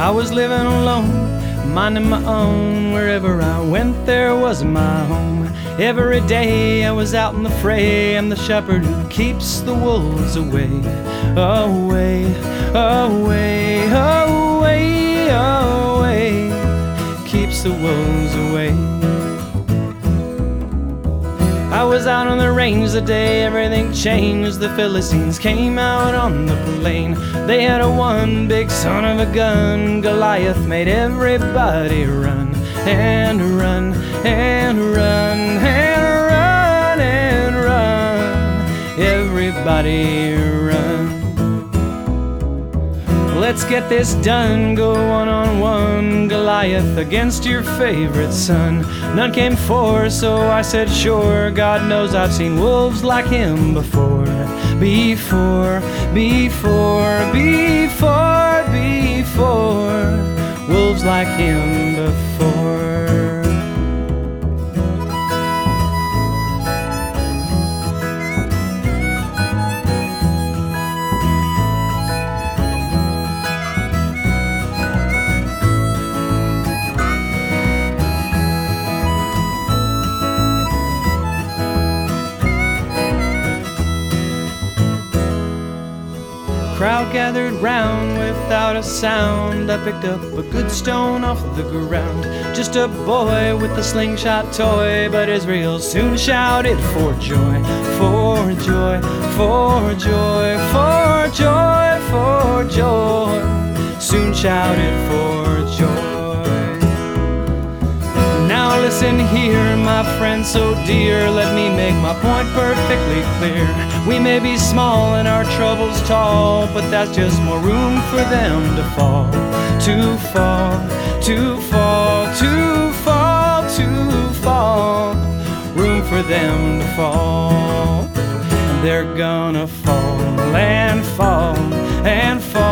I was living alone, minding my own. Wherever I went, there was my home. Every day I was out in the fray. I'm the shepherd who keeps the wolves away, away, away, away, away, keeps the wolves away. I was out on the range the day everything changed. The Philistines came out on the plain. They had a one big son of a gun. Goliath made everybody run and run and run and run and run. Everybody run. Let's get this done, go one-on-one, Goliath against your favorite son. None came forth, so I said sure, God knows I've seen wolves like him before. Before, before, before, before, wolves like him before. Crowd gathered round without a sound. I picked up a good stone off the ground. Just a boy with a slingshot toy, but Israel soon shouted for joy, for joy, for joy, for joy, for joy. Soon shouted for joy. Now listen here, my friend so dear, let me make my point perfectly clear. We may be small and our troubles tall, but that's just more room for them to fall, to fall, to fall, to fall, to fall. Room for them to fall. They're gonna fall and fall and fall.